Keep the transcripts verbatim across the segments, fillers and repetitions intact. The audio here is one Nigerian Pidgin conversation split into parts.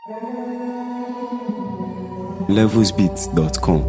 levels beats dot com.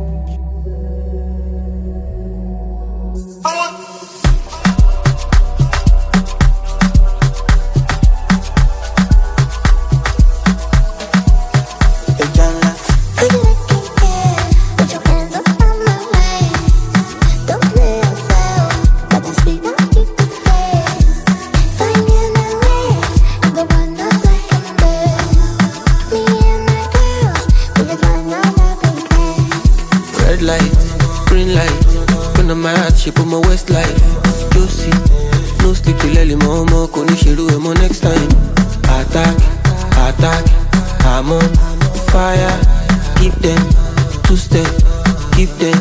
Red light, green light, gun on my heart, shape of my west life. Juicy, no sleep till early, mama, koni shiru emo next time. Attack, attack, I'm on fire. Give them two step, give them.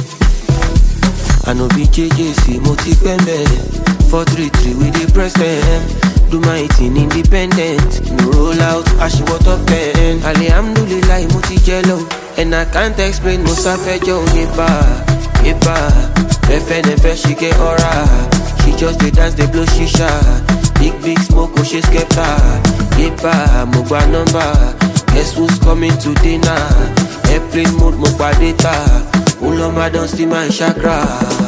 I know B J J C, Moti Pembe. four three three, we dey press them. Do my thing independent. No roll out, I she what up ten. Alhamdulillah, Moti jello. And I can't explain, Musa Fejo, Nipa, Nipa. Fefe nefe, she get aura. She just dey dance, dey blow shisha. Big, big smoke, oh, she skepta. Nipa, Mogba number. Guess who's coming to dinner? Airplane mode, Mogba data. Uloma don't see my chakra.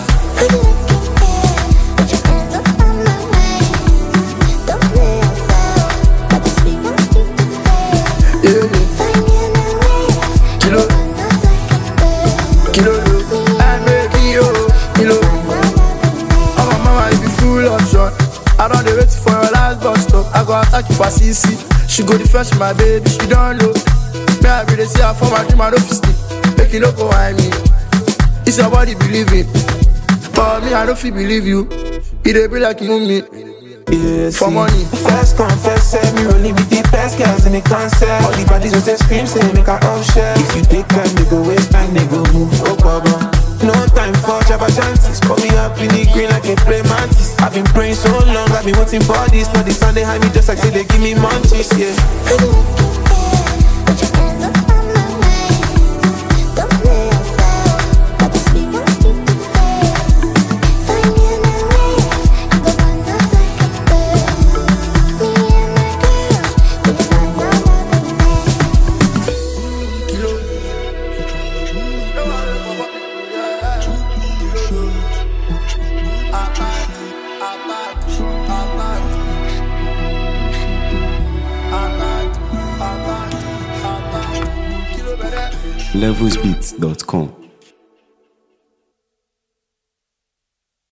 I don't dey wait for your last bus stop. I go attack you for C C. She go defresh my baby, she don't know. Me I be dey see her for my dream, I don't fit sleep. Make you no go whine me. It's your body believing, but me I don't feel believe you. It dey be like you know me. Yeah, for see, money. First confess, say me rolling with the best girls in the concert. All the bodies with the scream, say make a up share. If you take time, they go waste time, they go move. Oh, problem. No time for jabba chances. Call me up in the green like a prey mantis. I've been praying so long, I've been waiting for this. But the sun they hide me just like say they give me munchies, yeah. levels beats dot com.